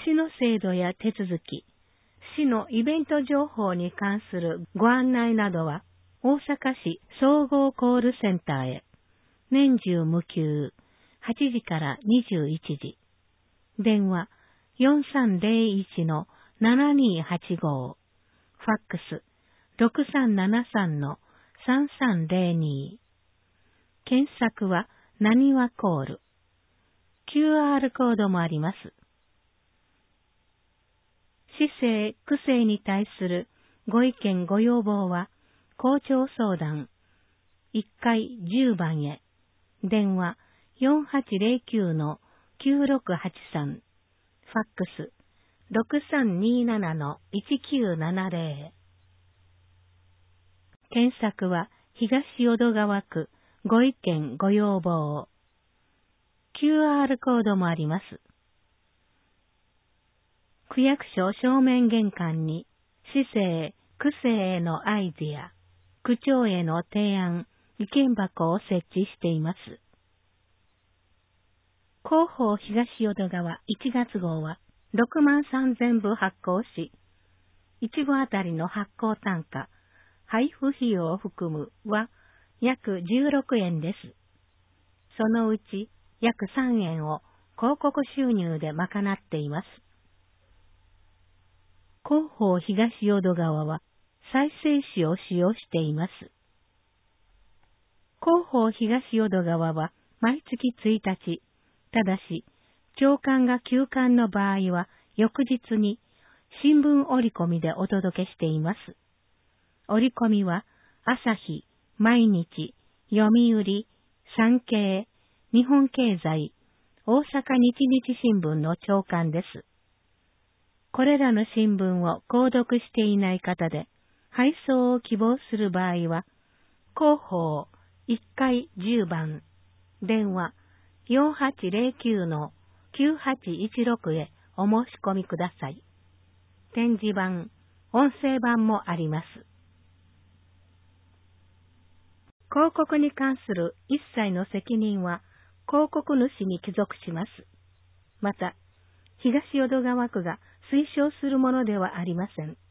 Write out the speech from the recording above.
市の制度や手続き、市のイベント情報に関するご案内などは、大阪市総合コールセンターへ、年中無休、8時から21時。電話4301-7285、ファックス6373-3302。検索はなにわコール。QR コードもあります。市政・区政に対するご意見ご要望は、校長相談1階10番へ。電話4809-9683。ファックス6327-1970。検索は東淀川区ご意見ご要望。QR コードもあります。区役所正面玄関に市政・区政へのアイデア、区長への提案、意見箱を設置しています。広報東淀川1月号は63000部発行し、1部あたりの発行単価、配布費用を含むは約16円です。そのうち約3円を広告収入で賄っています。広報東淀川は再生紙を使用しています。広報東淀川は毎月1日、ただし、朝刊が休刊の場合は翌日に新聞折り込みでお届けしています。折り込みは朝日、毎日、読売、産経、日本経済、大阪日日新聞の朝刊です。これらの新聞を購読していない方で、配送を希望する場合は、広報1階10番、電話4809-9816へお申し込みください。展示版、音声版もあります。広告に関する一切の責任は広告主に帰属します。また、東淀川区が推奨するものではありません。